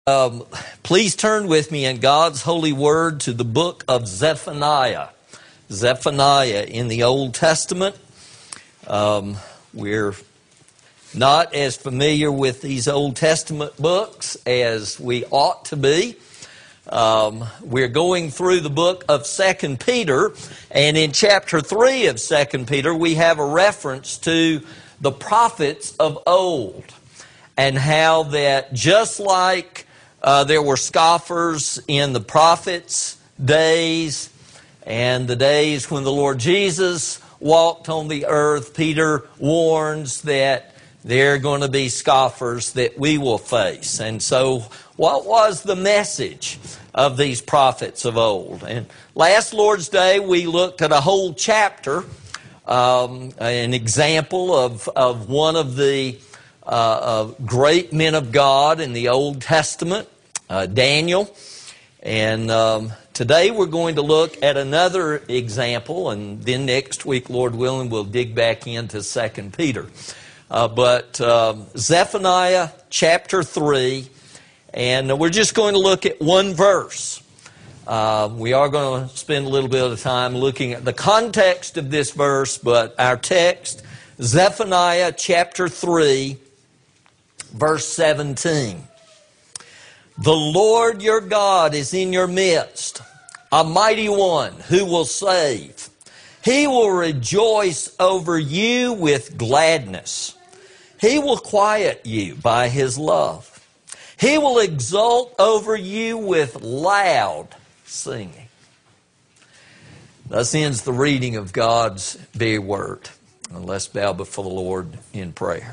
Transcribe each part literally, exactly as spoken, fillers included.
Um, please turn with me in God's holy word to the book of Zephaniah. Zephaniah in the Old Testament. Um, we're not as familiar with these Old Testament books as we ought to be. Um, we're going through the book of Second Peter, and in chapter three of Second Peter we have a reference to the prophets of old, and how that just like uh, there were scoffers in the prophets' days and the days when the Lord Jesus walked on the earth, Peter warns that there are going to be scoffers that we will face. And so what was the message of these prophets of old? And last Lord's Day we looked at a whole chapter, um, an example of, of one of the uh, uh, great men of God in the Old Testament, uh, Daniel. And um, today we're going to look at another example, and then next week, Lord willing, we'll dig back into Second Peter. Uh, but um, Zephaniah chapter three, and we're just going to look at one verse. Uh, we are going to spend a little bit of time looking at the context of this verse, but our text, Zephaniah chapter three, verse seventeen. The Lord your God is in your midst, a mighty one who will save. He will rejoice over you with gladness. He will quiet you by His love. He will exult over you with loud singing. Thus ends the reading of God's very word. And let's bow before the Lord in prayer.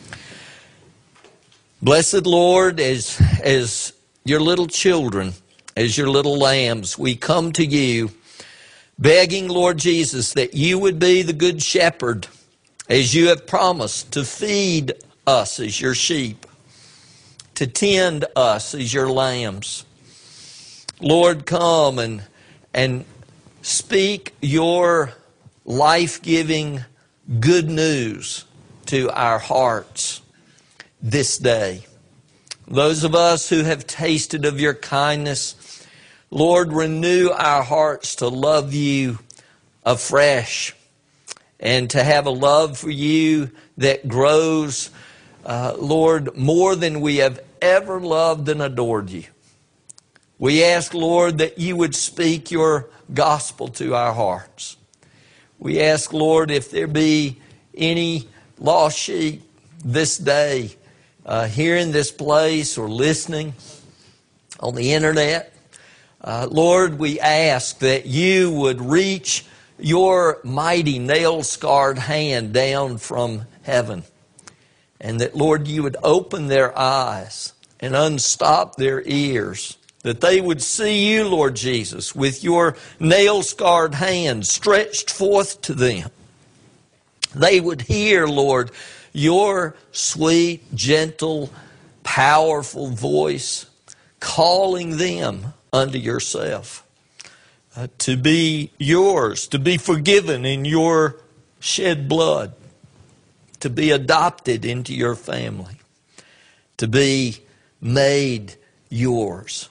Blessed Lord, as, as your little children, as your little lambs, we come to you begging, Lord Jesus, that you would be the good shepherd, as you have promised to feed us as your sheep, to tend us as your lambs. Lord, come and, and speak your life-giving good news to our hearts this day. Those of us who have tasted of your kindness, Lord, renew our hearts to love you afresh and to have a love for you that grows, uh, Lord, more than we have ever loved and adored you. We ask, Lord, that you would speak your gospel to our hearts. We ask, Lord, if there be any lost sheep this day, uh, here in this place or listening on the internet, uh, Lord, we ask that you would reach your mighty nail-scarred hand down from heaven, and that, Lord, you would open their eyes and unstop their ears, that they would see you, Lord Jesus, with your nail-scarred hand stretched forth to them. They would hear, Lord, your sweet, gentle, powerful voice calling them unto yourself, uh, to be yours, to be forgiven in your shed blood, to be adopted into your family, to be made yours.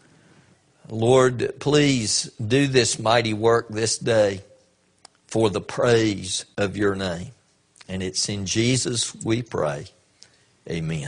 Lord, please do this mighty work this day for the praise of your name. And it's in Jesus we pray. Amen.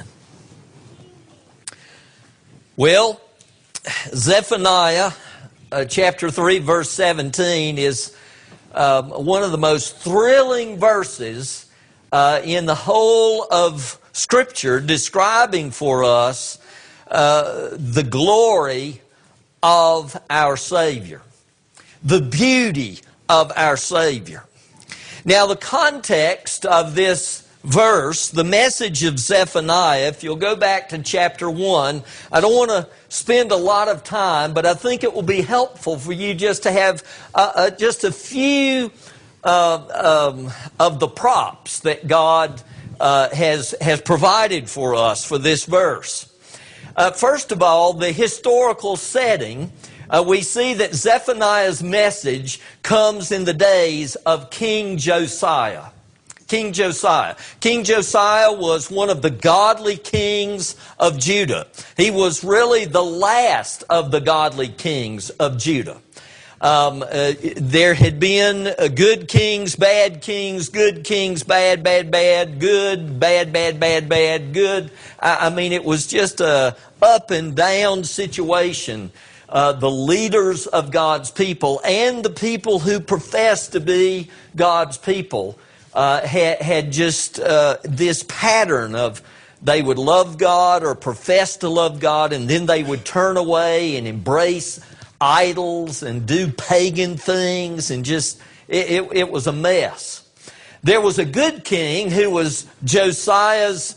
Well, Zephaniah uh, chapter three, verse seventeen is um, one of the most thrilling verses uh, in the whole of Scripture, describing for us uh, the glory of our Savior, the beauty of our Savior. Now, the context of this verse, the message of Zephaniah, if you'll go back to chapter one, I don't want to spend a lot of time, but I think it will be helpful for you just to have uh, uh, just a few uh, um, of the props that God uh, has, has provided for us for this verse. Uh, first of all, the historical setting. Uh, we see that Zephaniah's message comes in the days of King Josiah. King Josiah. King Josiah was one of the godly kings of Judah. He was really the last of the godly kings of Judah. Um, uh, there had been uh, good kings, bad kings, good kings, bad, bad, bad, good, bad, bad, bad, bad, good. I, I mean, it was just a up and down situation. Uh, the leaders of God's people and the people who profess to be God's people uh, had, had just uh, this pattern of they would love God or profess to love God, and then they would turn away and embrace idols and do pagan things, and just it, it, it was a mess. There was a good king who was Josiah's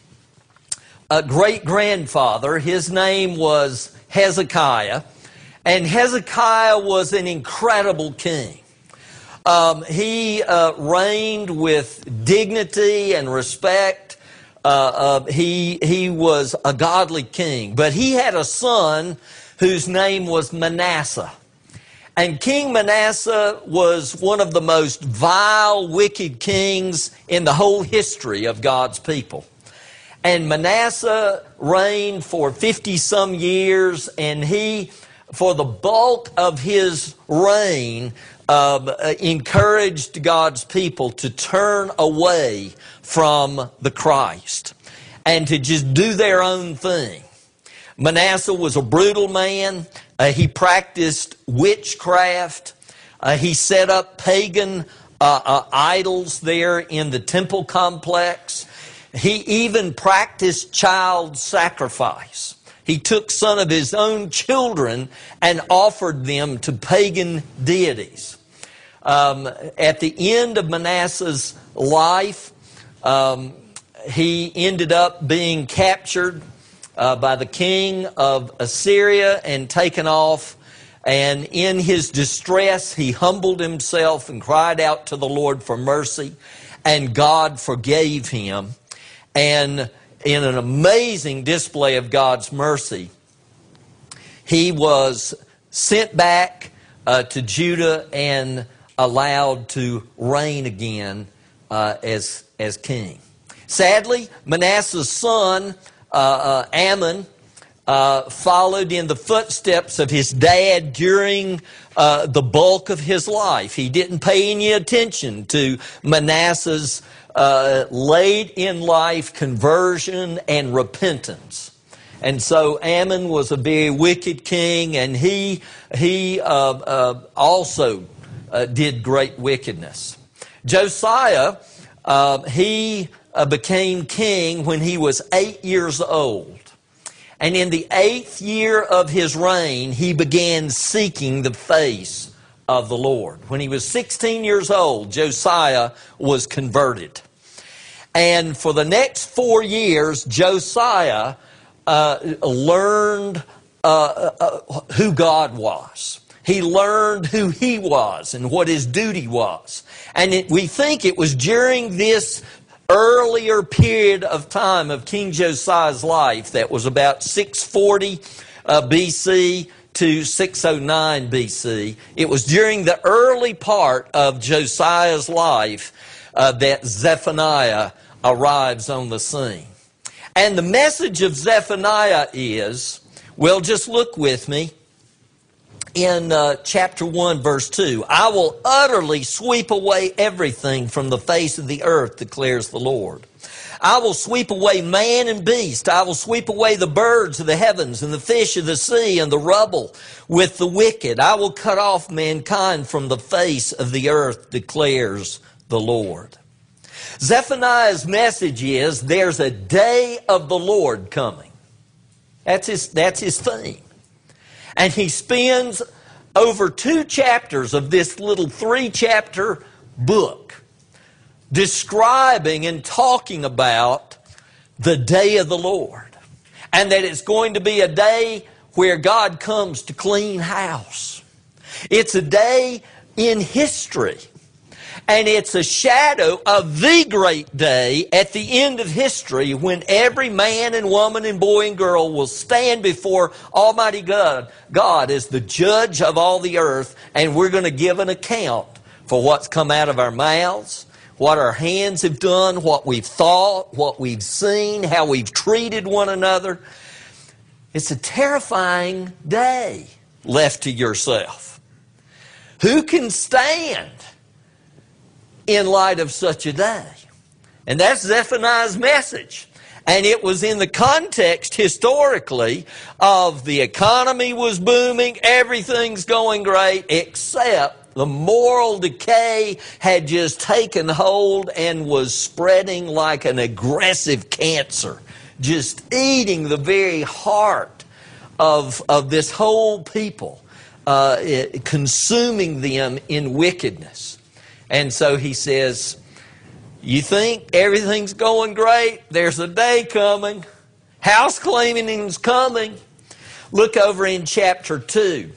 uh, great-grandfather. His name was Hezekiah, and Hezekiah was an incredible king. Um, he uh, reigned with dignity and respect. Uh, uh, he he was a godly king, but he had a son whose name was Manasseh. And King Manasseh was one of the most vile, wicked kings in the whole history of God's people. And Manasseh reigned for fifty-some years, and he, for the bulk of his reign, uh, encouraged God's people to turn away from the Christ and to just do their own thing. Manasseh was a brutal man. Uh, he practiced witchcraft. Uh, he set up pagan uh, uh, idols there in the temple complex. He even practiced child sacrifice. He took some of his own children and offered them to pagan deities. Um, at the end of Manasseh's life, um, he ended up being captured uh, by the king of Assyria and taken off. And in his distress, he humbled himself and cried out to the Lord for mercy, and God forgave him. And in an amazing display of God's mercy, he was sent back uh, to Judah and allowed to reign again uh, as, as king. Sadly, Manasseh's son, uh, uh, Ammon, uh, followed in the footsteps of his dad during uh, the bulk of his life. He didn't pay any attention to Manasseh's uh, late in life conversion and repentance. And so Ammon was a very wicked king, and he, he uh, uh, also uh, did great wickedness. Josiah, uh, he uh, became king when he was eight years old. And in the eighth year of his reign, he began seeking the face of the Lord. When he was sixteen years old, Josiah was converted. And for the next four years, Josiah uh, learned uh, uh, who God was. He learned who he was and what his duty was. And it, we think it was during this earlier period of time of King Josiah's life, that was about six forty uh, B C to six oh nine B C. It was during the early part of Josiah's life uh, that Zephaniah arrives on the scene. And the message of Zephaniah is, well, just look with me in uh, chapter one, verse two. I will utterly sweep away everything from the face of the earth, declares the Lord. I will sweep away man and beast. I will sweep away the birds of the heavens and the fish of the sea and the rubble with the wicked. I will cut off mankind from the face of the earth, declares the Lord. Zephaniah's message is, there's a day of the Lord coming. That's his, that's his theme. And he spends over two chapters of this little three-chapter book describing and talking about the day of the Lord. And that it's going to be a day where God comes to clean house. It's a day in history. And it's a shadow of the great day at the end of history, when every man and woman and boy and girl will stand before Almighty God, God as the judge of all the earth, and we're going to give an account for what's come out of our mouths, what our hands have done, what we've thought, what we've seen, how we've treated one another. It's a terrifying day left to yourself. Who can stand in light of such a day? And that's Zephaniah's message. And it was in the context, historically, of the economy was booming, everything's going great, except the moral decay had just taken hold and was spreading like an aggressive cancer, just eating the very heart of, of this whole people, uh, it, consuming them in wickedness. And so he says, you think everything's going great? There's a day coming. House cleaning's coming. Look over in chapter two.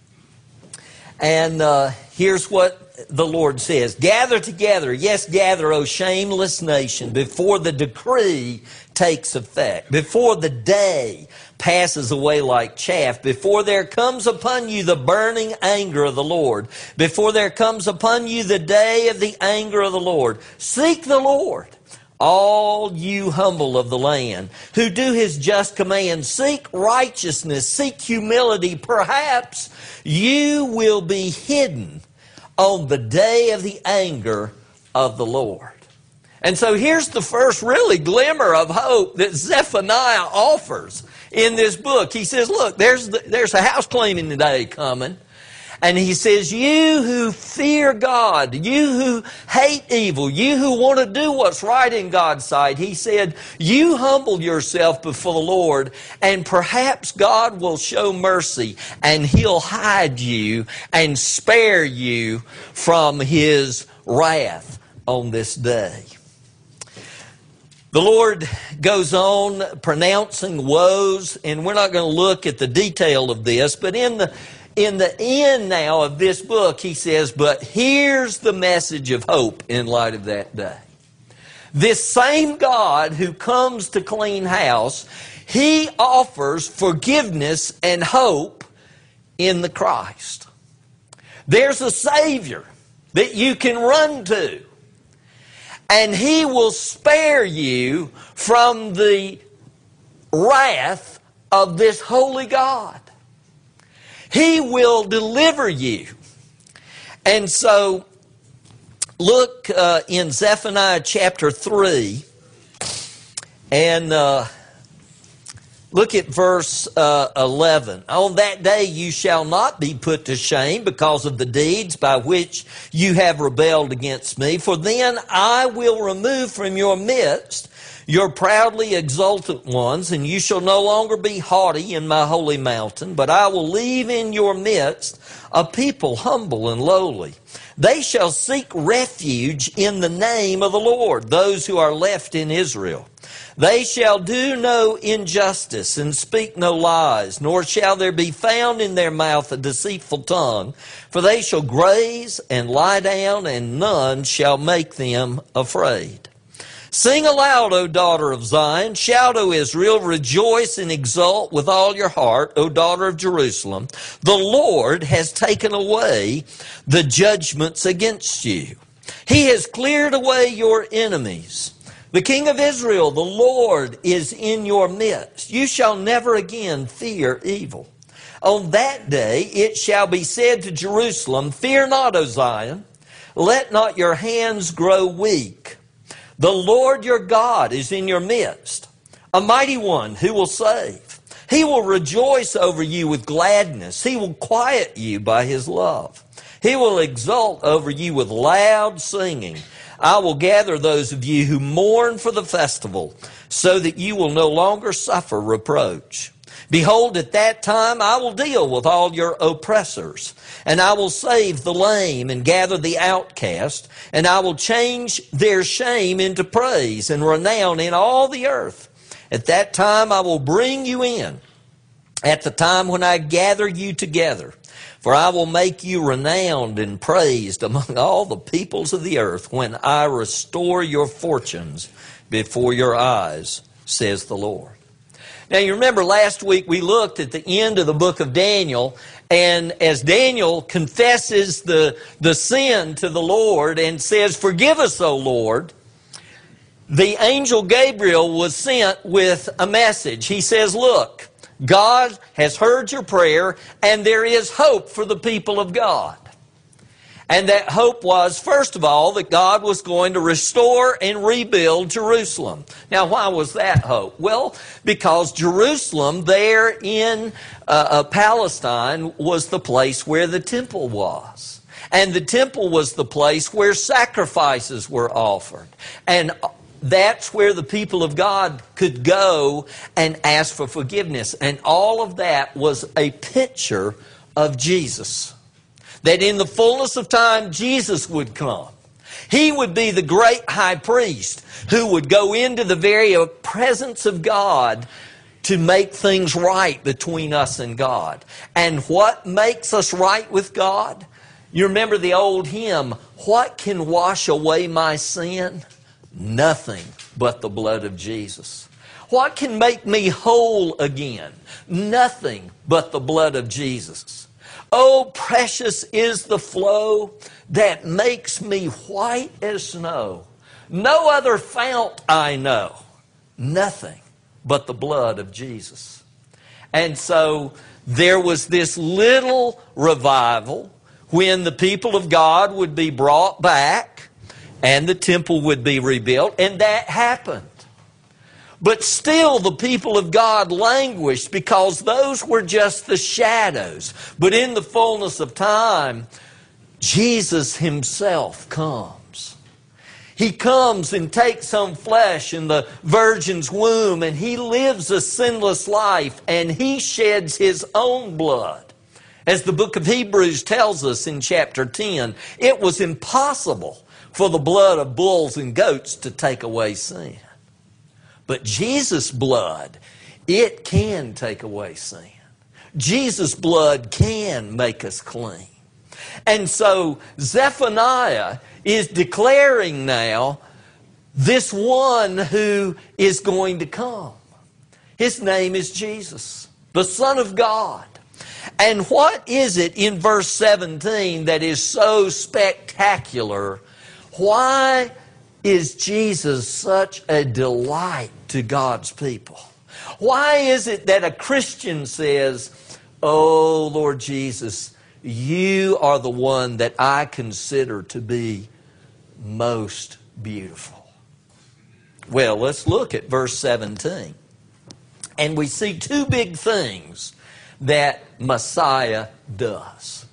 And uh, here's what the Lord says. Gather together, yes, gather, O shameless nation, before the decree takes effect, before the day passes away like chaff, before there comes upon you the burning anger of the Lord, before there comes upon you the day of the anger of the Lord. Seek the Lord, all you humble of the land, who do His just commands. Seek righteousness, seek humility. Perhaps you will be hidden on the day of the anger of the Lord. And so here's the first really glimmer of hope that Zephaniah offers in this book. He says, look, there's, the, there's a house cleaning day coming. And he says, you who fear God, you who hate evil, you who want to do what's right in God's sight, he said, you humble yourself before the Lord, and perhaps God will show mercy, and He'll hide you and spare you from His wrath on this day. The Lord goes on pronouncing woes, and we're not going to look at the detail of this, but in the in the end now of this book, He says, but here's the message of hope in light of that day. This same God who comes to clean house, He offers forgiveness and hope in the Christ. There's a Savior that you can run to, and He will spare you from the wrath of this holy God. He will deliver you. And so, look uh, in Zephaniah chapter three, and uh, look at verse uh, eleven. On that day you shall not be put to shame because of the deeds by which you have rebelled against me, for then I will remove from your midst your proudly exultant ones, and you shall no longer be haughty in my holy mountain, but I will leave in your midst a people humble and lowly. They shall seek refuge in the name of the Lord, those who are left in Israel. They shall do no injustice and speak no lies, nor shall there be found in their mouth a deceitful tongue, for they shall graze and lie down, and none shall make them afraid. Sing aloud, O daughter of Zion. Shout, O Israel. Rejoice and exult with all your heart, O daughter of Jerusalem. The Lord has taken away the judgments against you. He has cleared away your enemies. The King of Israel, the Lord, is in your midst. You shall never again fear evil. On that day it shall be said to Jerusalem, fear not, O Zion. Let not your hands grow weak. The Lord your God is in your midst, a mighty one who will save. He will rejoice over you with gladness. He will quiet you by His love. He will exult over you with loud singing. I will gather those of you who mourn for the festival, so that you will no longer suffer reproach. Behold, at that time I will deal with all your oppressors, and I will save the lame and gather the outcast, and I will change their shame into praise and renown in all the earth. At that time I will bring you in, at the time when I gather you together. For I will make you renowned and praised among all the peoples of the earth when I restore your fortunes before your eyes, says the Lord. Now you remember last week we looked at the end of the book of Daniel, and as Daniel confesses the, the sin to the Lord and says, "Forgive us, O Lord," the angel Gabriel was sent with a message. He says, "Look, God has heard your prayer, and there is hope for the people of God." And that hope was, first of all, that God was going to restore and rebuild Jerusalem. Now, why was that hope? Well, because Jerusalem there in uh, uh, Palestine was the place where the temple was. And the temple was the place where sacrifices were offered. And that's where the people of God could go and ask for forgiveness. And all of that was a picture of Jesus. That in the fullness of time, Jesus would come. He would be the great high priest who would go into the very presence of God to make things right between us and God. And what makes us right with God? You remember the old hymn, "What can wash away my sin? Nothing but the blood of Jesus." What can make me whole again? Nothing but the blood of Jesus. Oh, precious is the flow that makes me white as snow. No other fount I know. Nothing but the blood of Jesus. And so there was this little revival when the people of God would be brought back and the temple would be rebuilt, and that happened. But still the people of God languished because those were just the shadows. But in the fullness of time, Jesus Himself comes. He comes and takes on flesh in the virgin's womb, and He lives a sinless life, and He sheds His own blood. As the book of Hebrews tells us in chapter ten, it was impossible for the blood of bulls and goats to take away sin. But Jesus' blood, it can take away sin. Jesus' blood can make us clean. And so Zephaniah is declaring now this one who is going to come. His name is Jesus, the Son of God. And what is it in verse seventeen that is so spectacular? Why is Jesus such a delight to God's people? Why is it that a Christian says, "Oh, Lord Jesus, You are the one that I consider to be most beautiful"? Well, let's look at verse seventeen. And we see two big things that Messiah does.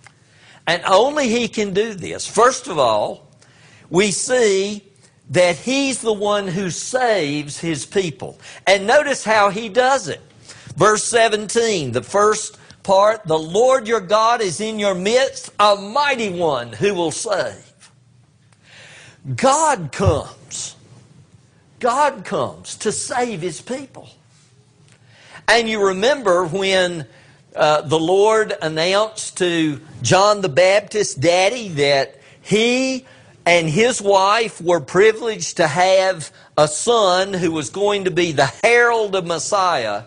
And only He can do this. First of all, we see that He's the one who saves His people. And notice how He does it. Verse seventeen, the first part, "The Lord your God is in your midst, a mighty one who will save." God comes. God comes to save His people. And you remember when uh, the Lord announced to John the Baptist's daddy that he and his wife were privileged to have a son who was going to be the herald of Messiah.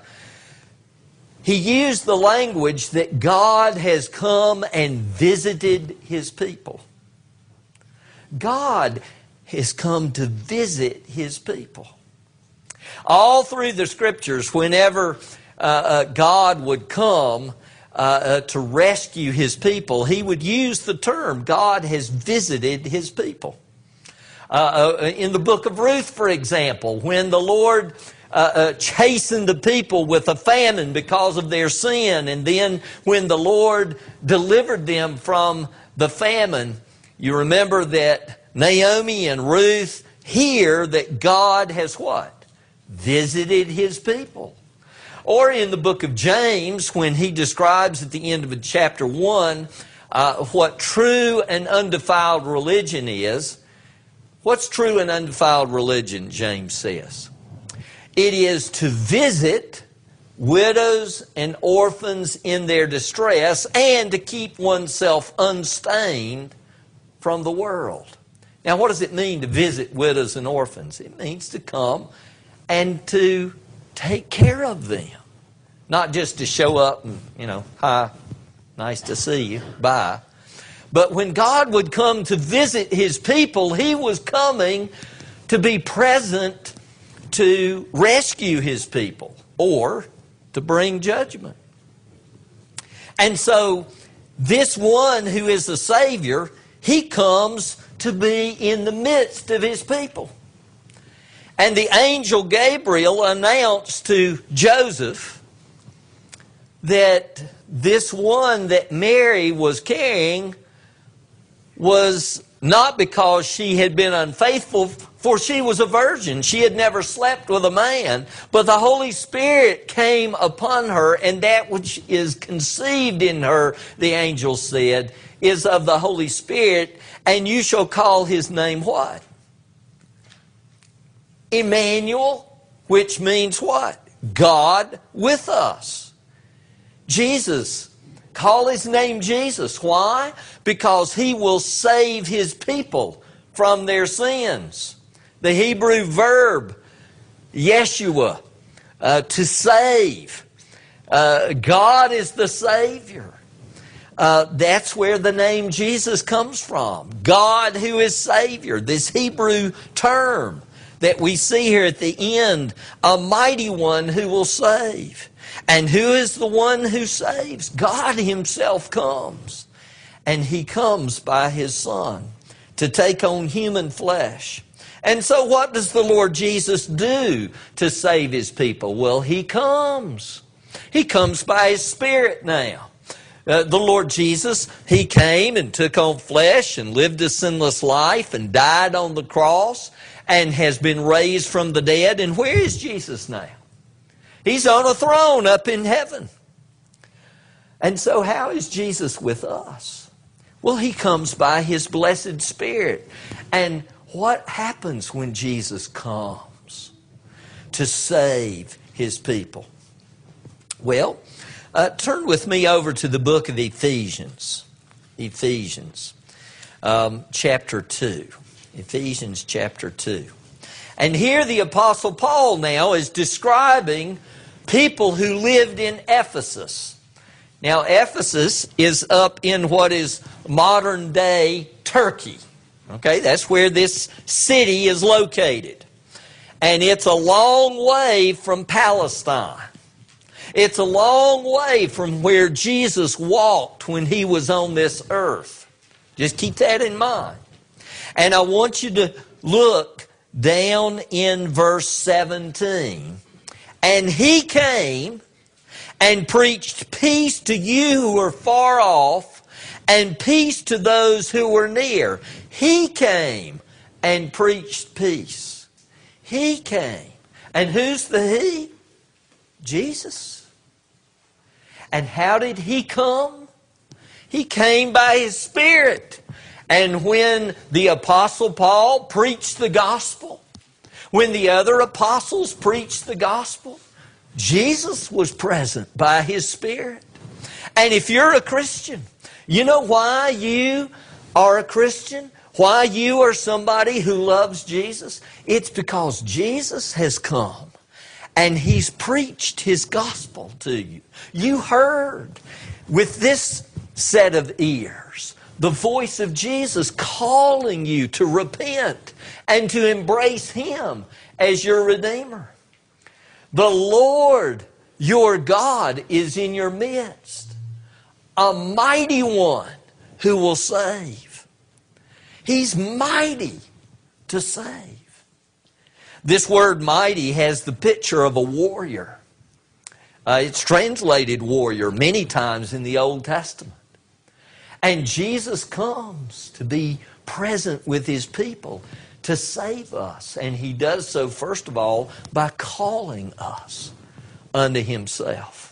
He used the language that God has come and visited His people. God has come to visit His people. All through the Scriptures, whenever uh, uh, God would come Uh, uh, to rescue His people, He would use the term, God has visited His people. Uh, uh, in the book of Ruth, for example, when the Lord uh, uh, chastened the people with a famine because of their sin, and then when the Lord delivered them from the famine, you remember that Naomi and Ruth hear that God has what? Visited His people. Or in the book of James, when he describes at the end of chapter one uh, what true and undefiled religion is. What's true and undefiled religion, James says? It is to visit widows and orphans in their distress and to keep oneself unstained from the world. Now, what does it mean to visit widows and orphans? It means to come and to take care of them. Not just to show up and, you know, hi, nice to see you, bye. But when God would come to visit His people, He was coming to be present to rescue His people or to bring judgment. And so this one who is the Savior, He comes to be in the midst of His people. And the angel Gabriel announced to Joseph that this one that Mary was carrying was not because she had been unfaithful, for she was a virgin. She had never slept with a man. But the Holy Spirit came upon her, and that which is conceived in her, the angel said, is of the Holy Spirit, and you shall call His name what? Emmanuel, which means what? God with us. Jesus. Call His name Jesus. Why? Because He will save His people from their sins. The Hebrew verb, Yeshua, uh, to save. Uh, God is the Savior. Uh, that's where the name Jesus comes from. God who is Savior. This Hebrew term that we see here at the end, a mighty one who will save. And who is the one who saves? God Himself comes. And He comes by His Son to take on human flesh. And so what does the Lord Jesus do to save His people? Well, He comes. He comes by His Spirit now. Uh, the Lord Jesus, He came and took on flesh and lived a sinless life and died on the cross and has been raised from the dead. And where is Jesus now? He's on a throne up in heaven. And so how is Jesus with us? Well, He comes by His blessed Spirit. And what happens when Jesus comes to save His people? Well, uh, turn with me over to the book of Ephesians. Ephesians um, chapter two. Ephesians chapter two. And here the Apostle Paul now is describing people who lived in Ephesus. Now, Ephesus is up in what is modern-day Turkey. Okay, that's where this city is located. And it's a long way from Palestine. It's a long way from where Jesus walked when He was on this earth. Just keep that in mind. And I want you to look down in verse seventeen. And He came and preached peace to you who are far off, and peace to those who were near. He came and preached peace. He came. And who's the He? Jesus. And how did He come? He came by His Spirit. And when the Apostle Paul preached the gospel, when the other apostles preached the gospel, Jesus was present by His Spirit. And if you're a Christian, you know why you are a Christian? Why you are somebody who loves Jesus? It's because Jesus has come and He's preached His gospel to you. You heard with this set of ears the voice of Jesus calling you to repent and to embrace Him as your Redeemer. The Lord your God is in your midst, a mighty one who will save. He's mighty to save. This word mighty has the picture of a warrior. Uh, it's translated warrior many times in the Old Testament. And Jesus comes to be present with His people to save us. And He does so, first of all, by calling us unto Himself.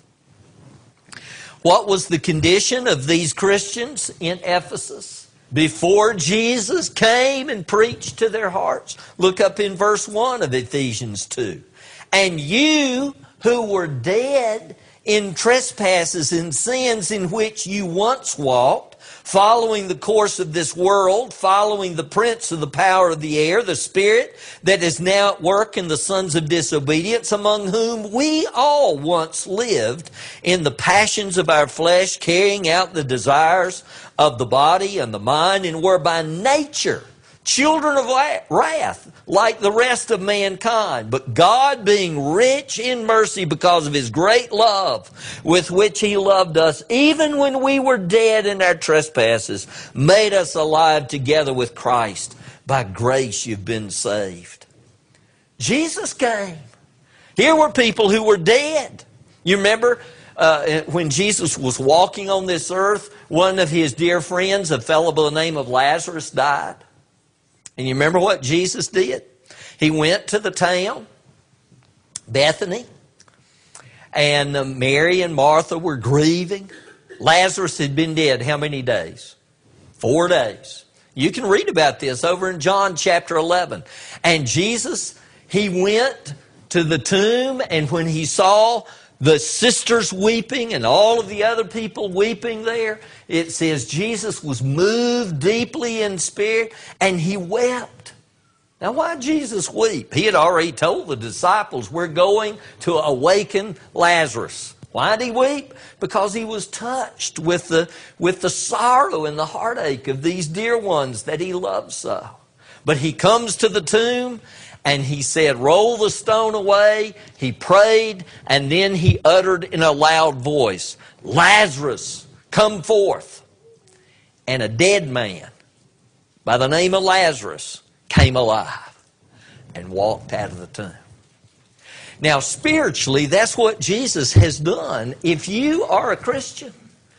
What was the condition of these Christians in Ephesus before Jesus came and preached to their hearts? Look up in verse one of Ephesians two. And you who were dead in trespasses and sins in which you once walked, following the course of this world, following the prince of the power of the air, the spirit that is now at work in the sons of disobedience, among whom we all once lived in the passions of our flesh, carrying out the desires of the body and the mind, and were by nature children of wrath, like the rest of mankind. But God, being rich in mercy because of His great love with which He loved us, even when we were dead in our trespasses, made us alive together with Christ. By grace you've been saved. Jesus came. Here were people who were dead. You remember uh, when Jesus was walking on this earth, one of His dear friends, a fellow by the name of Lazarus, died. And you remember what Jesus did? He went to the town, Bethany, and uh, Mary and Martha were grieving. Lazarus had been dead how many days? Four days. You can read about this over in John chapter eleven. And Jesus, He went to the tomb, and when He saw the sisters weeping and all of the other people weeping there, it says Jesus was moved deeply in spirit and He wept. Now, why did Jesus weep? He had already told the disciples, we're going to awaken Lazarus. Why did He weep? Because He was touched with the, with the sorrow and the heartache of these dear ones that He loved so. But He comes to the tomb, and He said, roll the stone away. He prayed, and then He uttered in a loud voice, Lazarus, come forth. And a dead man by the name of Lazarus came alive and walked out of the tomb. Now, spiritually, that's what Jesus has done. If you are a Christian,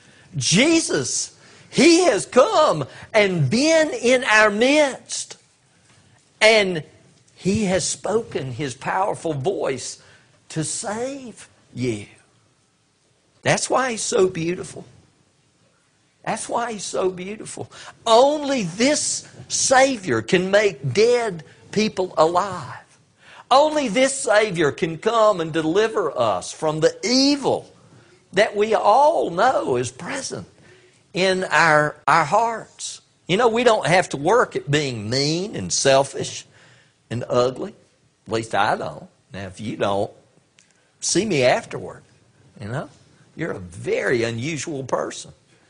Jesus, He has come and been in our midst. And He has spoken His powerful voice to save you. That's why He's so beautiful. That's why He's so beautiful. Only this Savior can make dead people alive. Only this Savior can come and deliver us from the evil that we all know is present in our, our hearts. You know, we don't have to work at being mean and selfish and ugly. At least I don't. Now, if you don't, see me afterward. You know, you're a very unusual person.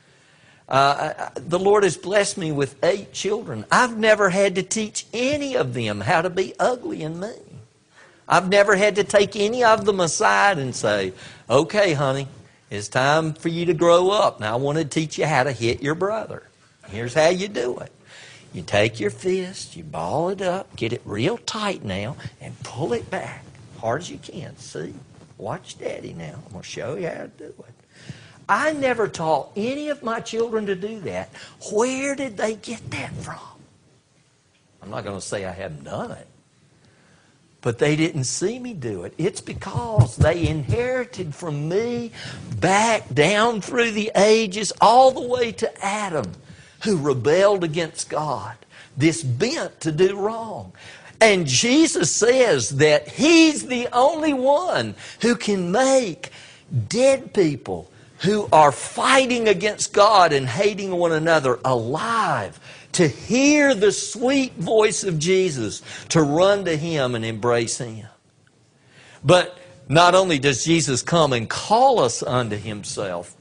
Uh, the Lord has blessed me with eight children. I've never had to teach any of them how to be ugly and mean. I've never had to take any of them aside and say, okay, honey, it's time for you to grow up. Now I want to teach you how to hit your brother. Here's how you do it. You take your fist, you ball it up, get it real tight now, and pull it back hard as you can. See? Watch Daddy now. I'm going to show you how to do it. I never taught any of my children to do that. Where did they get that from? I'm not going to say I haven't done it. But they didn't see me do it. It's because they inherited from me back down through the ages all the way to Adam, who rebelled against God, this bent to do wrong. And Jesus says that He's the only one who can make dead people who are fighting against God and hating one another alive, to hear the sweet voice of Jesus, to run to Him and embrace Him. But not only does Jesus come and call us unto Himself,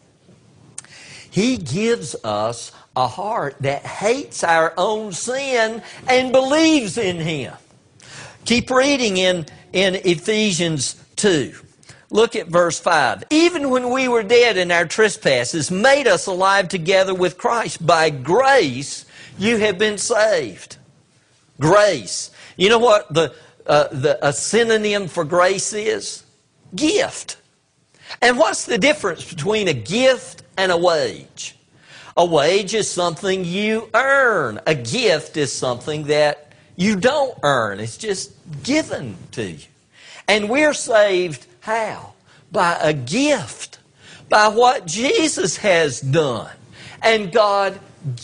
He gives us a heart that hates our own sin and believes in Him. Keep reading in, in Ephesians two. Look at verse five. Even when we were dead in our trespasses, made us alive together with Christ. By grace you have been saved. Grace. You know what the, uh, the a synonym for grace is? Gift. And what's the difference between a gift and a wage? A wage is something you earn. A gift is something that you don't earn. It's just given to you. And we're saved how? By a gift. By what Jesus has done. And God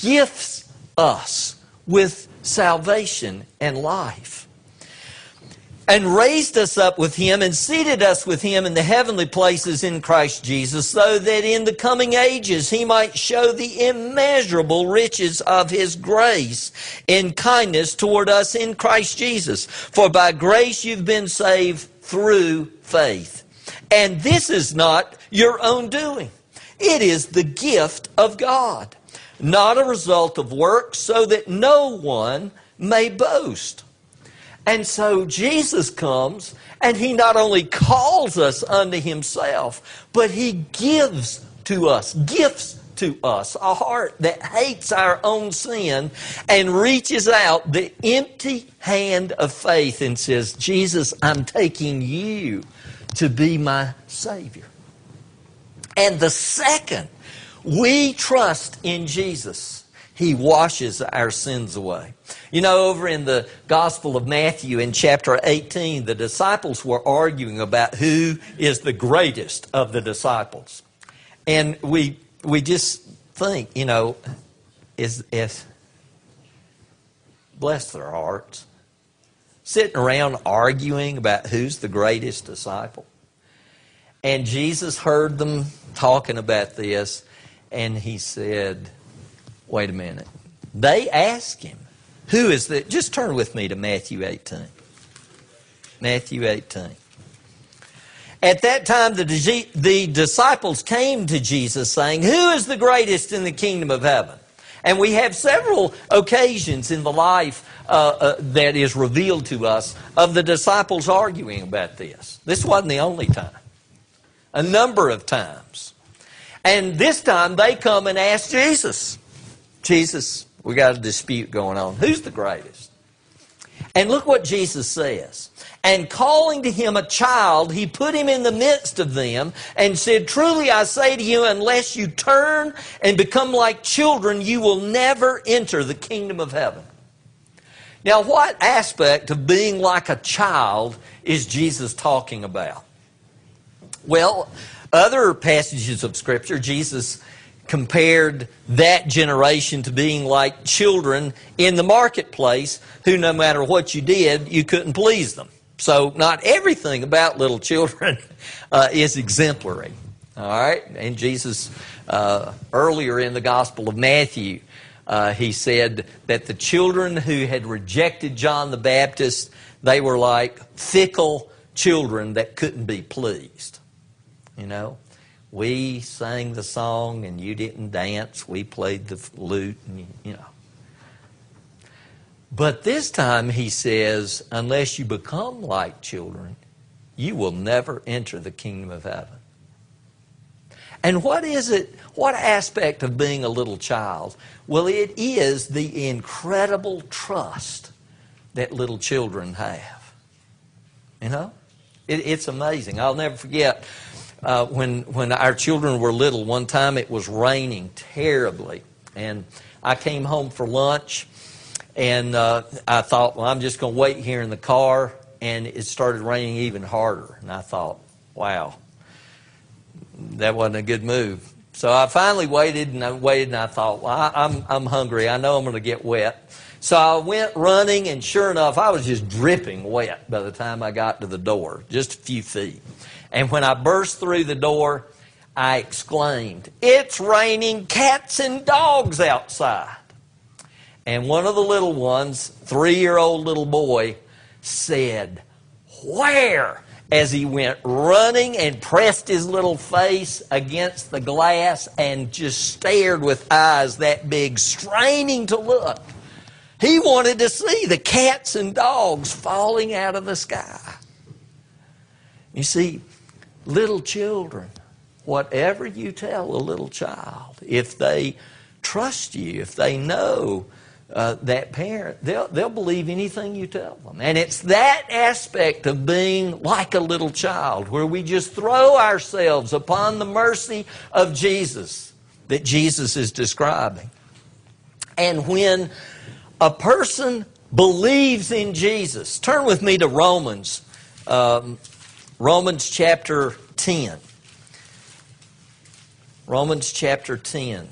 gifts us with salvation and life. and raised us up with Him and seated us with Him in the heavenly places in Christ Jesus, so that in the coming ages He might show the immeasurable riches of His grace in kindness toward us in Christ Jesus. For by grace you've been saved through faith. And this is not your own doing. It is the gift of God, not a result of works, so that no one may boast. And so Jesus comes, and He not only calls us unto Himself, but He gives to us, gifts to us, a heart that hates our own sin and reaches out the empty hand of faith and says, Jesus, I'm taking you to be my Savior. And the second we trust in Jesus, He washes our sins away. You know, over in the Gospel of Matthew in chapter eighteen, the disciples were arguing about who is the greatest of the disciples. And we we just think, you know, is, is bless their hearts, sitting around arguing about who's the greatest disciple. And Jesus heard them talking about this, and He said, wait a minute. They asked Him, who is the... Just turn with me to Matthew eighteen. Matthew eighteen. At that time, the, the disciples came to Jesus saying, who is the greatest in the kingdom of heaven? And we have several occasions in the life uh, uh, that is revealed to us of the disciples arguing about this. This wasn't the only time. A number of times. And this time they come and ask Jesus, Jesus, we got a dispute going on. Who's the greatest? And look what Jesus says. And calling to Him a child, He put him in the midst of them and said, truly I say to you, unless you turn and become like children, you will never enter the kingdom of heaven. Now, what aspect of being like a child is Jesus talking about? Well, other passages of Scripture, Jesus compared that generation to being like children in the marketplace who, no matter what you did, you couldn't please them. So not everything about little children uh, is exemplary. All right? And Jesus, uh, earlier in the Gospel of Matthew, uh, He said that the children who had rejected John the Baptist, they were like fickle children that couldn't be pleased. You know? We sang the song and you didn't dance. We played the lute, and you, you know. But this time He says, unless you become like children, you will never enter the kingdom of heaven. And what is it, what aspect of being a little child? Well, it is the incredible trust that little children have. You know? It, it's amazing. I'll never forget uh, when, when our children were little, one time it was raining terribly. And I came home for lunch. And uh, I thought, well, I'm just going to wait here in the car. And it started raining even harder. And I thought, wow, that wasn't a good move. So I finally waited and I waited and I thought, well, I, I'm, I'm hungry. I know I'm going to get wet. So I went running, and sure enough, I was just dripping wet by the time I got to the door, just a few feet. And when I burst through the door, I exclaimed, it's raining cats and dogs outside. And one of the little ones, three-year-old little boy, said, where? As he went running and pressed his little face against the glass and just stared with eyes that big, straining to look. He wanted to see the cats and dogs falling out of the sky. You see, little children, whatever you tell a little child, if they trust you, if they know Uh, that parent, they'll, they'll believe anything you tell them. And it's that aspect of being like a little child, where we just throw ourselves upon the mercy of Jesus that Jesus is describing. And when a person believes in Jesus, turn with me to Romans, um, Romans chapter ten. Romans chapter ten.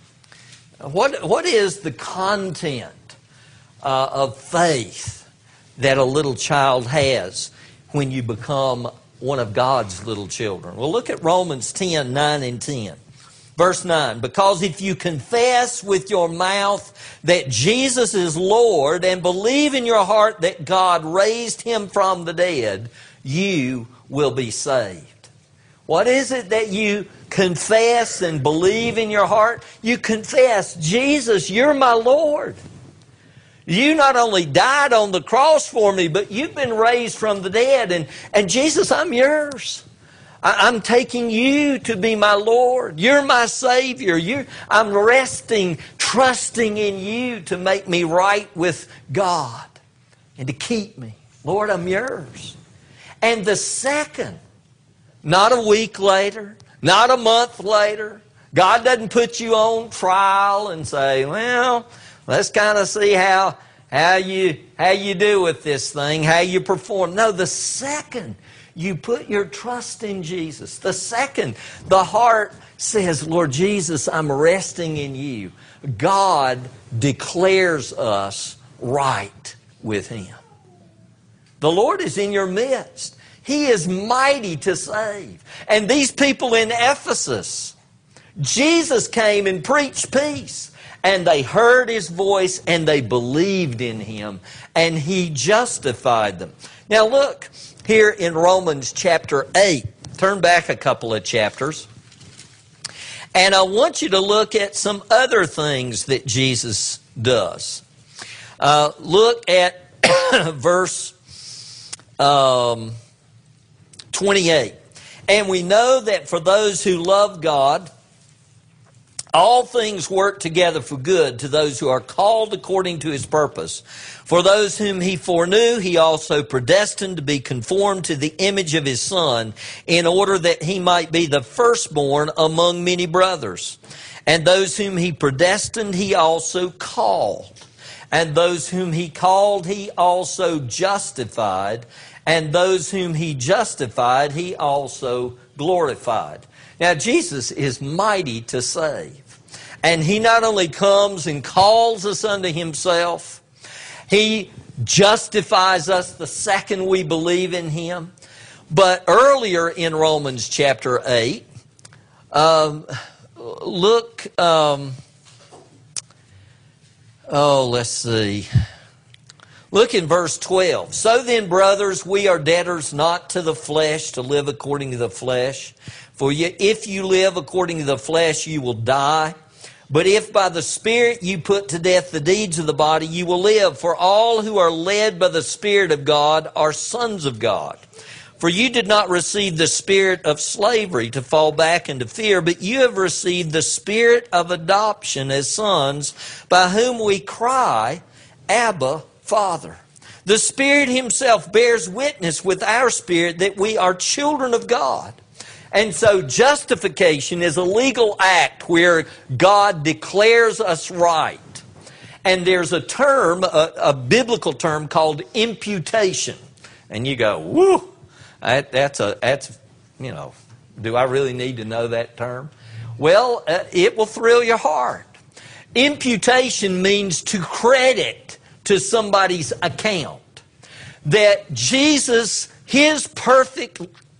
What, what is the content uh, of faith that a little child has when you become one of God's little children. Well, look at Romans ten, nine and ten. Verse nine, because if you confess with your mouth that Jesus is Lord and believe in your heart that God raised Him from the dead, you will be saved. What is it that you confess and believe in your heart? You confess, Jesus, you're my Lord. You not only died on the cross for me, but you've been raised from the dead. And, and Jesus, I'm yours. I, I'm taking you to be my Lord. You're my Savior. You're, I'm resting, trusting in you to make me right with God and to keep me. Lord, I'm yours. And the second, not a week later, not a month later, God doesn't put you on trial and say, well, let's kind of see how, how, you, how you do with this thing, how you perform. No, the second you put your trust in Jesus, the second the heart says, Lord Jesus, I'm resting in you, God declares us right with Him. The Lord is in your midst. He is mighty to save. And these people in Ephesus, Jesus came and preached peace. And they heard His voice and they believed in Him. And He justified them. Now look here in Romans chapter eight. Turn back a couple of chapters. And I want you to look at some other things that Jesus does. Uh, look at verse um, twenty-eight. And we know that for those who love God, all things work together for good to those who are called according to His purpose. For those whom He foreknew, He also predestined to be conformed to the image of His Son, in order that He might be the firstborn among many brothers. And those whom He predestined, He also called. And those whom He called, He also justified. And those whom He justified, He also glorified. Now, Jesus is mighty to save. And He not only comes and calls us unto Himself, He justifies us the second we believe in Him. But earlier in Romans chapter eight, um, look, um, oh, let's see. Look in verse twelve. So then, brothers, we are debtors not to the flesh to live according to the flesh. For if you live according to the flesh, you will die. But if by the Spirit you put to death the deeds of the body, you will live. For all who are led by the Spirit of God are sons of God. For you did not receive the spirit of slavery to fall back into fear, but you have received the Spirit of adoption as sons, by whom we cry, Abba, Father. The Spirit Himself bears witness with our spirit that we are children of God. And so justification is a legal act where God declares us right. And there's a term, a, a biblical term called imputation. And you go, whoo, that, that's a, that's, you know, do I really need to know that term? Well, uh, it will thrill your heart. Imputation means to credit to somebody's account. That Jesus, His perfect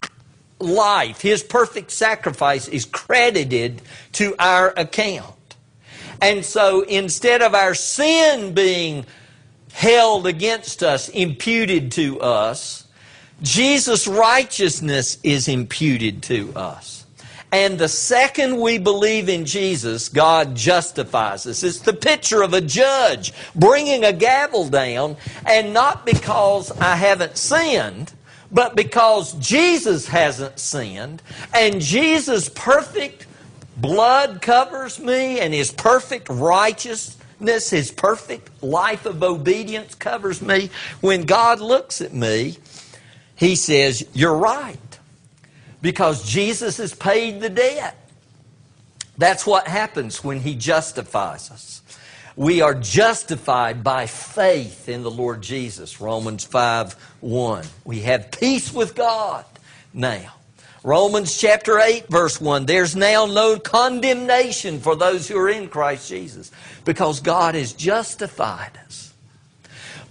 life, His perfect sacrifice is credited to our account. And so instead of our sin being held against us, imputed to us, Jesus' righteousness is imputed to us. And the second we believe in Jesus, God justifies us. It's the picture of a judge bringing a gavel down, and not because I haven't sinned, but because Jesus hasn't sinned, and Jesus' perfect blood covers me, and His perfect righteousness, His perfect life of obedience covers me. When God looks at me, He says, you're right, because Jesus has paid the debt. That's what happens when He justifies us. We are justified by faith in the Lord Jesus. Romans five one. We have peace with God now. Romans chapter eight verse one. There's now no condemnation for those who are in Christ Jesus, because God has justified us.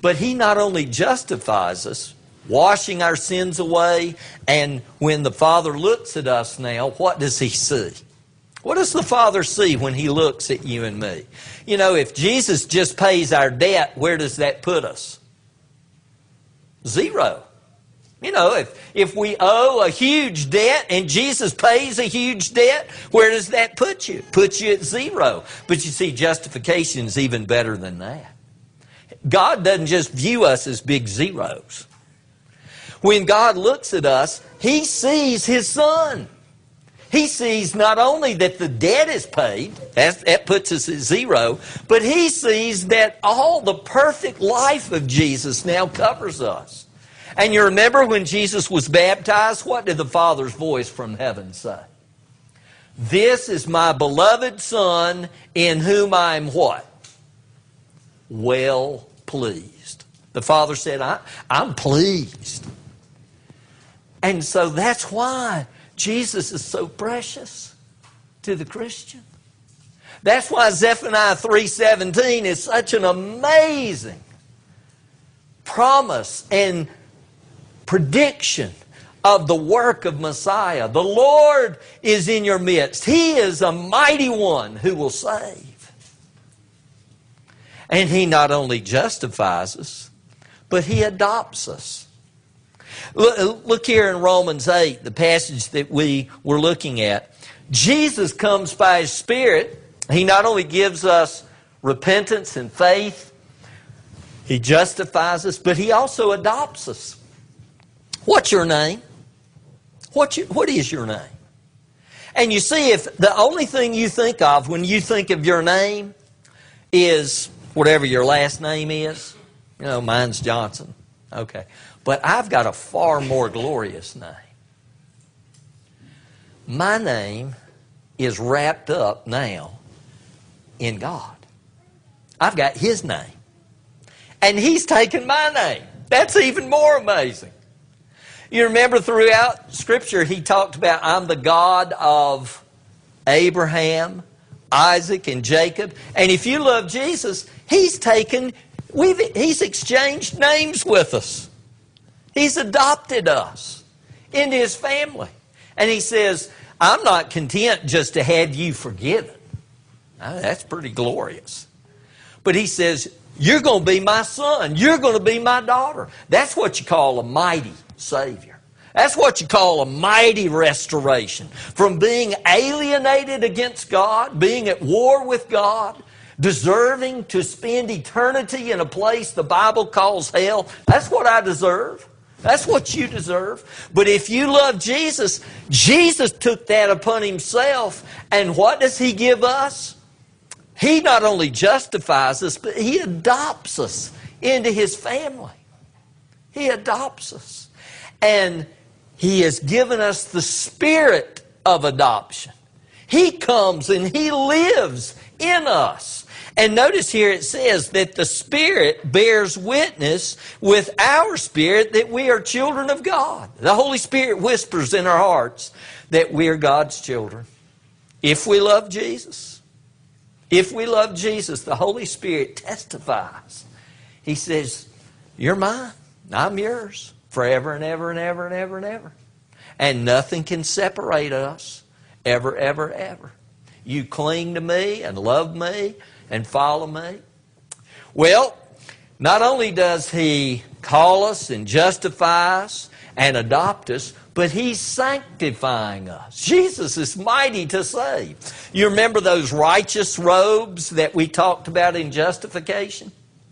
But He not only justifies us, washing our sins away, and when the Father looks at us now, what does He see? What does the Father see when He looks at you and me? You know, if Jesus just pays our debt, where does that put us? Zero. You know, if, if we owe a huge debt and Jesus pays a huge debt, where does that put you? It puts you at zero. But you see, justification is even better than that. God doesn't just view us as big zeros. When God looks at us, He sees His Son. He sees not only that the debt is paid, that, that puts us at zero, but He sees that all the perfect life of Jesus now covers us. And you remember when Jesus was baptized, what did the Father's voice from heaven say? This is my beloved Son, in whom I am what? Well pleased. The Father said, I, I'm pleased. And so that's why Jesus is so precious to the Christian. That's why Zephaniah three seventeen is such an amazing promise and prediction of the work of Messiah. The Lord is in your midst. He is a mighty one who will save. And He not only justifies us, but He adopts us. Look, look here in Romans eight, the passage that we were looking at. Jesus comes by His Spirit. He not only gives us repentance and faith, He justifies us, but He also adopts us. What's your name? What, you, what is your name? And you see, if the only thing you think of when you think of your name is whatever your last name is, you know, mine's Johnson. Okay. But I've got a far more glorious name. My name is wrapped up now in God. I've got His name. And He's taken my name. That's even more amazing. You remember throughout Scripture He talked about, I'm the God of Abraham, Isaac, and Jacob. And if you love Jesus, He's taken, we've, He's exchanged names with us. He's adopted us into His family. And He says, I'm not content just to have you forgiven. Now, that's pretty glorious. But He says, you're going to be my son. You're going to be my daughter. That's what you call a mighty Savior. That's what you call a mighty restoration. From being alienated against God, being at war with God, deserving to spend eternity in a place the Bible calls hell. That's what I deserve. That's what you deserve. But if you love Jesus, Jesus took that upon Himself. And what does He give us? He not only justifies us, but He adopts us into His family. He adopts us. And He has given us the spirit of adoption. He comes and He lives in us. And notice here it says that the Spirit bears witness with our spirit that we are children of God. The Holy Spirit whispers in our hearts that we are God's children. If we love Jesus, if we love Jesus, the Holy Spirit testifies. He says, you're mine, I'm yours, forever and ever and ever and ever and ever. And nothing can separate us, ever, ever, ever. You cling to me and love me and follow me. Well, not only does He call us and justify us and adopt us, but He's sanctifying us. Jesus is mighty to save. You remember those righteous robes that we talked about in justification?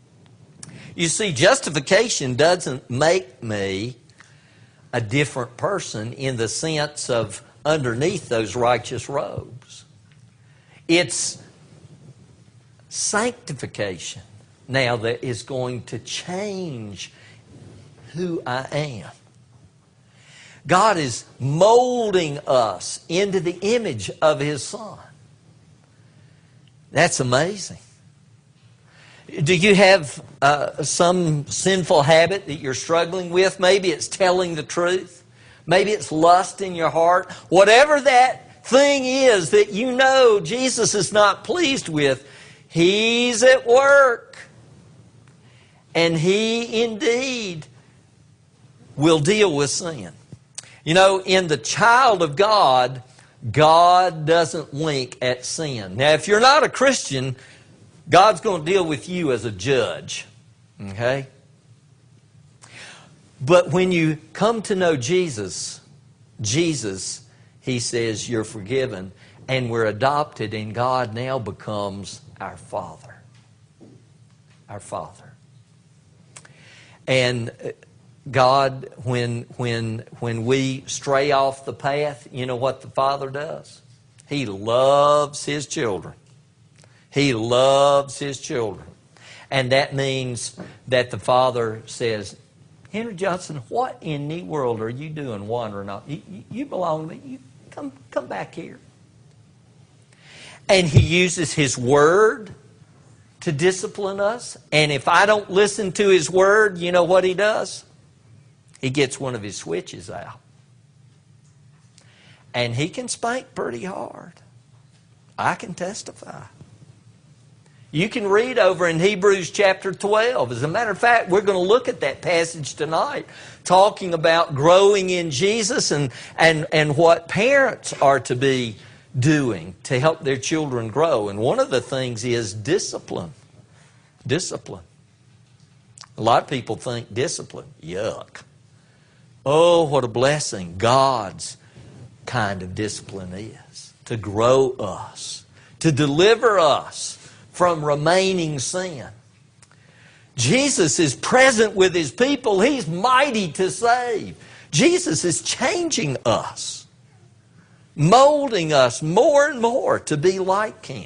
You see, justification doesn't make me a different person in the sense of underneath those righteous robes. It's sanctification now that is going to change who I am. God is molding us into the image of His Son. That's amazing. Do you have uh, some sinful habit that you're struggling with? Maybe it's telling the truth. Maybe it's lust in your heart. Whatever that thing is that you know Jesus is not pleased with, He's at work. and He indeed will deal with sin. You know, in the child of God, God doesn't wink at sin. Now, if you're not a Christian, God's going to deal with you as a judge. Okay? But when you come to know Jesus, Jesus, He says you're forgiven and we're adopted, and God now becomes our Father. Our Father. And God, when, when, when we stray off the path, you know what the Father does? He loves His children. He loves His children. And that means that the Father says, Henry Johnson, what in the world are you doing wandering off? You, you, you belong to me. You come, come back here. And He uses His Word to discipline us. And if I don't listen to His Word, you know what He does? He gets one of His switches out. And He can spank pretty hard. I can testify. You can read over in Hebrews chapter twelve. As a matter of fact, we're going to look at that passage tonight, talking about growing in Jesus and, and, and what parents are to be doing to help their children grow. And one of the things is discipline. Discipline. A lot of people think discipline, yuck. Oh, what a blessing God's kind of discipline is. To grow us. To deliver us from remaining sin. Jesus is present with His people. He's mighty to save. Jesus is changing us. Molding us more and more to be like Him.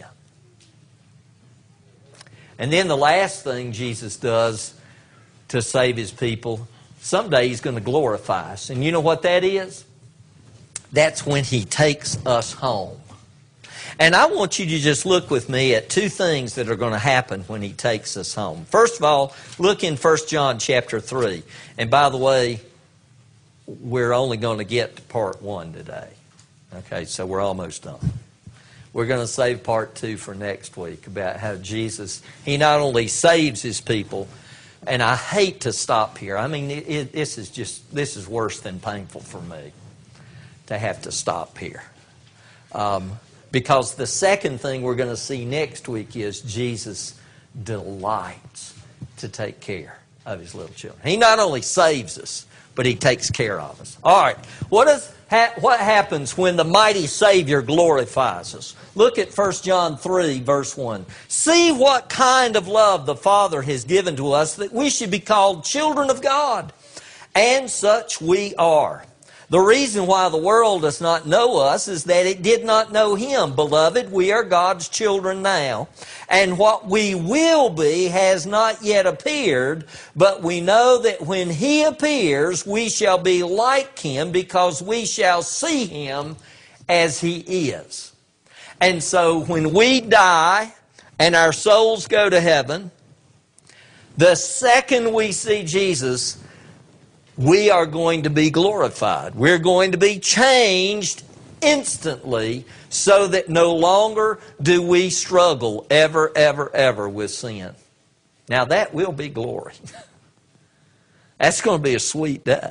And then the last thing Jesus does to save His people, someday He's going to glorify us. And you know what that is? That's when He takes us home. And I want you to just look with me at two things that are going to happen when He takes us home. First of all, look in First John chapter three. And by the way, we're only going to get to part one today. Okay, so we're almost done. We're going to save part two for next week about how Jesus, He not only saves His people, and I hate to stop here. I mean, it, it, this is just, this is worse than painful for me to have to stop here. Um, because the second thing we're going to see next week is Jesus delights to take care of His little children. He not only saves us, but He takes care of us. All right, what is ha- what happens when the mighty Savior glorifies us? Look at First John three, verse one. See what kind of love the Father has given to us, that we should be called children of God. And such we are. The reason why the world does not know us is that it did not know Him. Beloved, we are God's children now, and what we will be has not yet appeared, but we know that when He appears, we shall be like Him, because we shall see Him as He is. And so when we die and our souls go to heaven, the second we see Jesus, we are going to be glorified. We're going to be changed instantly so that no longer do we struggle ever, ever, ever with sin. Now that will be glory. That's going to be a sweet day.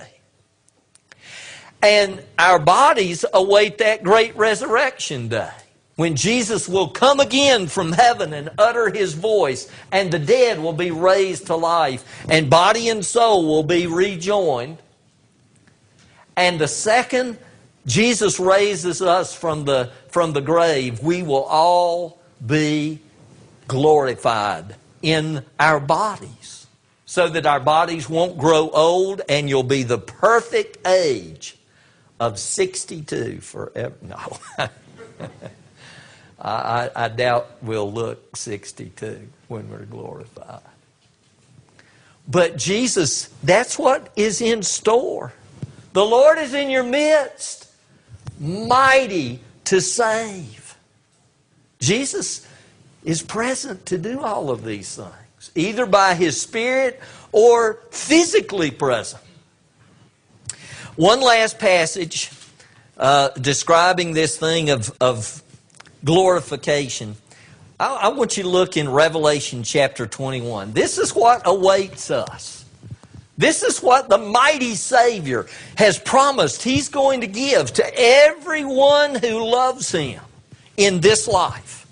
And our bodies await that great resurrection day, when Jesus will come again from heaven and utter His voice, and the dead will be raised to life, and body and soul will be rejoined. And the second Jesus raises us from the, from the grave, we will all be glorified in our bodies, so that our bodies won't grow old, and you'll be the perfect age of sixty-two forever. No. I, I doubt we'll look sixty-two when we're glorified. But Jesus, that's what is in store. The Lord is in your midst, mighty to save. Jesus is present to do all of these things, either by His Spirit or physically present. One last passage uh, describing this thing of, of glorification. I, I want you to look in Revelation chapter twenty-one. This is what awaits us. This is what the mighty Savior has promised He's going to give to everyone who loves Him in this life.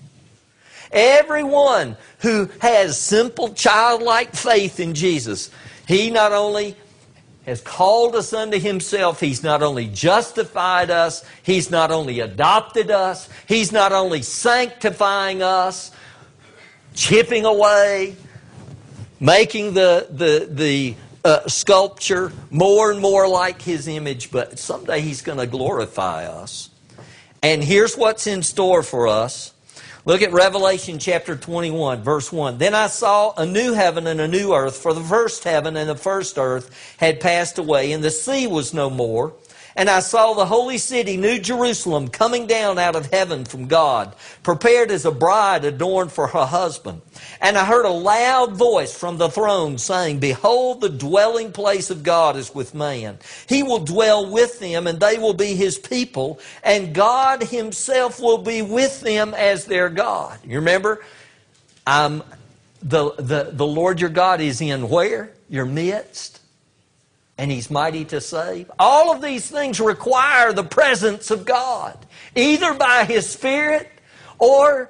Everyone who has simple childlike faith in Jesus. He not only has called us unto Himself, He's not only justified us, He's not only adopted us, He's not only sanctifying us, chipping away, making the, the, the uh, sculpture more and more like His image, but someday He's going to glorify us. And here's what's in store for us. Look at Revelation chapter twenty-one, verse one. Then I saw a new heaven and a new earth, for the first heaven and the first earth had passed away, and the sea was no more. And I saw the holy city, New Jerusalem, coming down out of heaven from God, prepared as a bride adorned for her husband. And I heard a loud voice from the throne saying, Behold, the dwelling place of God is with man. He will dwell with them, and they will be His people, and God Himself will be with them as their God. You remember, um, the, the, the Lord your God is in where? Your midst. And He's mighty to save. All of these things require the presence of God, either by His Spirit or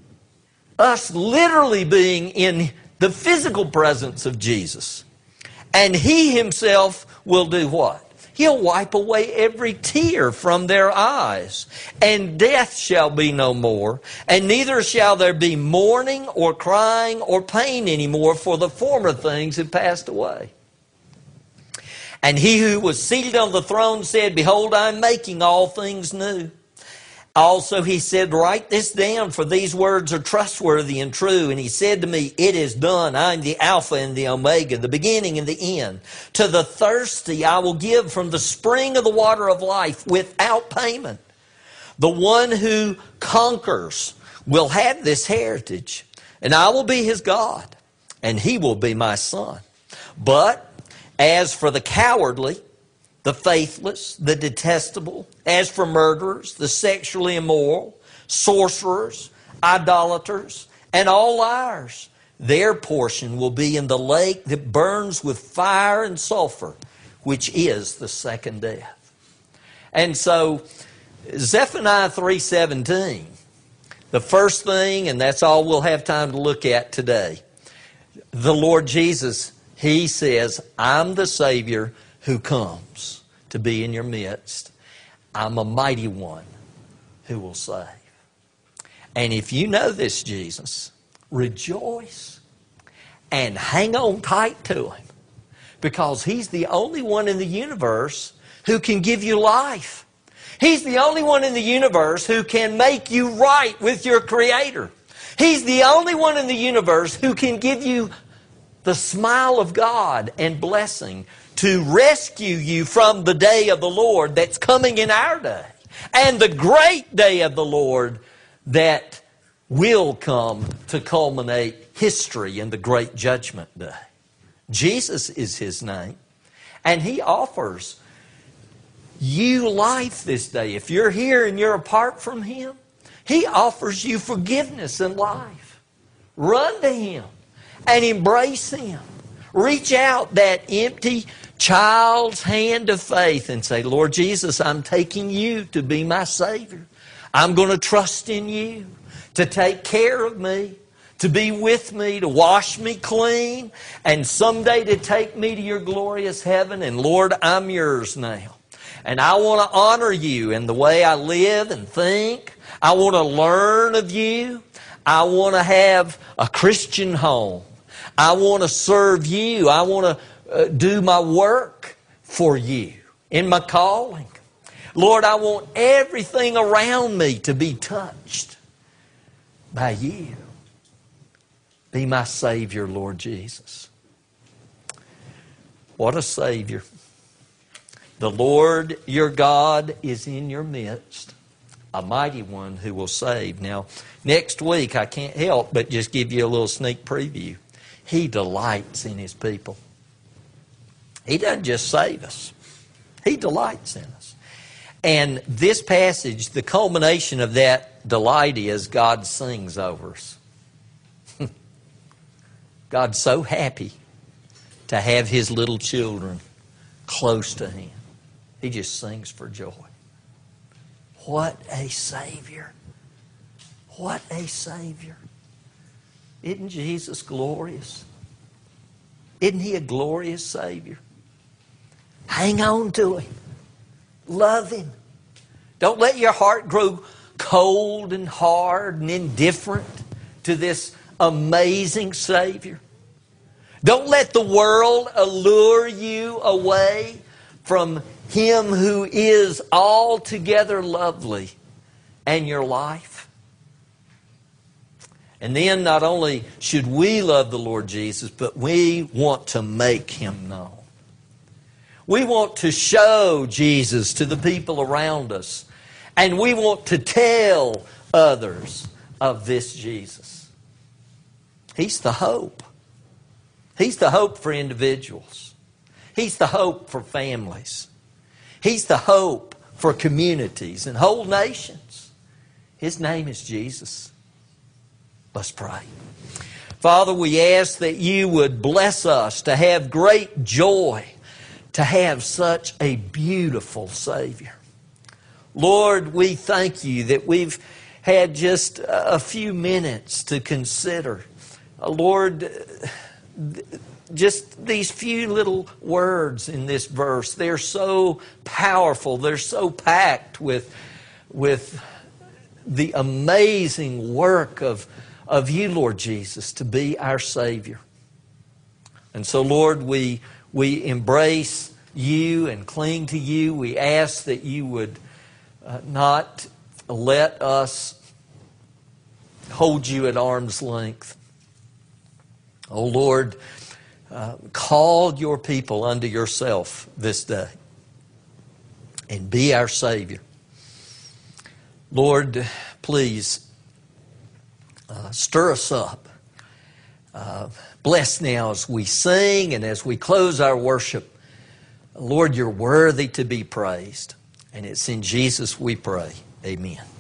us literally being in the physical presence of Jesus. And He Himself will do what? He'll wipe away every tear from their eyes, and death shall be no more, and neither shall there be mourning or crying or pain anymore, for the former things have passed away. And He who was seated on the throne said, Behold, I am making all things new. Also He said, Write this down, for these words are trustworthy and true. And He said to me, It is done. I am the Alpha and the Omega, the beginning and the end. To the thirsty I will give from the spring of the water of life without payment. The one who conquers will have this heritage, and I will be his God, and he will be my son. But as for the cowardly, the faithless, the detestable, as for murderers, the sexually immoral, sorcerers, idolaters, and all liars, their portion will be in the lake that burns with fire and sulfur, which is the second death. And so, Zephaniah three seventeen, the first thing, and that's all we'll have time to look at today, the Lord Jesus, He says, I'm the Savior who comes to be in your midst. I'm a mighty one who will save. And if you know this Jesus, rejoice and hang on tight to Him, because He's the only one in the universe who can give you life. He's the only one in the universe who can make you right with your Creator. He's the only one in the universe who can give you the smile of God and blessing to rescue you from the day of the Lord that's coming in our day, and the great day of the Lord that will come to culminate history in the great judgment day. Jesus is His name, and He offers you life this day. If you're here and you're apart from Him, He offers you forgiveness and life. Run to Him and embrace Him. Reach out that empty child's hand of faith and say, Lord Jesus, I'm taking You to be my Savior. I'm going to trust in You to take care of me, to be with me, to wash me clean, and someday to take me to Your glorious heaven. And Lord, I'm Yours now. And I want to honor You in the way I live and think. I want to learn of You. I want to have a Christian home. I want to serve You. I want to uh, do my work for You in my calling. Lord, I want everything around me to be touched by You. Be my Savior, Lord Jesus. What a Savior. The Lord your God is in your midst, a mighty one who will save. Now, next week, I can't help but just give you a little sneak preview. He delights in His people. He doesn't just save us. He delights in us. And this passage, the culmination of that delight is God sings over us. God's so happy to have His little children close to Him. He just sings for joy. What a Savior. What a Savior. Isn't Jesus glorious? Isn't He a glorious Savior? Hang on to Him. Love Him. Don't let your heart grow cold and hard and indifferent to this amazing Savior. Don't let the world allure you away from Him who is altogether lovely and your life. And then not only should we love the Lord Jesus, but we want to make Him known. We want to show Jesus to the people around us. And we want to tell others of this Jesus. He's the hope. He's the hope for individuals. He's the hope for families. He's the hope for communities and whole nations. His name is Jesus. Let's pray. Father, we ask that you would bless us to have great joy, to have such a beautiful Savior. Lord, we thank you that we've had just a few minutes to consider. Lord, just these few little words in this verse, they're so powerful. They're so packed with, with the amazing work of, of you, Lord Jesus, to be our Savior. And so, Lord, we, we embrace you and cling to you. We ask that you would uh, not let us hold you at arm's length. Oh, Lord, uh, call your people unto yourself this day and be our Savior. Lord, please uh, stir us up. Uh, bless now as we sing and as we close our worship. Lord, you're worthy to be praised. And it's in Jesus we pray. Amen.